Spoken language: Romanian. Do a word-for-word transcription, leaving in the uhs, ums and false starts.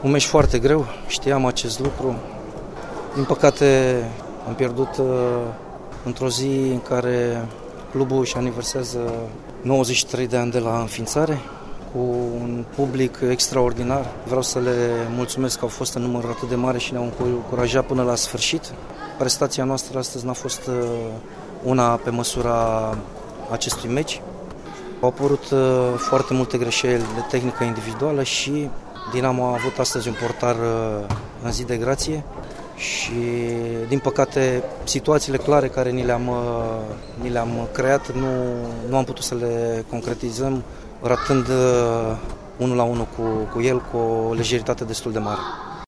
Un meci foarte greu, știam acest lucru. Din păcate am pierdut uh, într-o zi în care clubul își aniversează nouăzeci și trei de ani de la înființare, cu un public extraordinar. Vreau să le mulțumesc că au fost în număr atât de mare și ne-au încurajat până la sfârșit. Prestația noastră astăzi n-a fost uh, una pe măsura acestui meci. Au apărut uh, foarte multe greșeli de tehnică individuală și Dinamo a avut astăzi un portar uh, în zi de grație și, din păcate, situațiile clare care ni le-am, uh, ni le-am creat nu, nu am putut să le concretizăm, ratând uh, unul la unul cu, cu el cu o lejeritate destul de mare.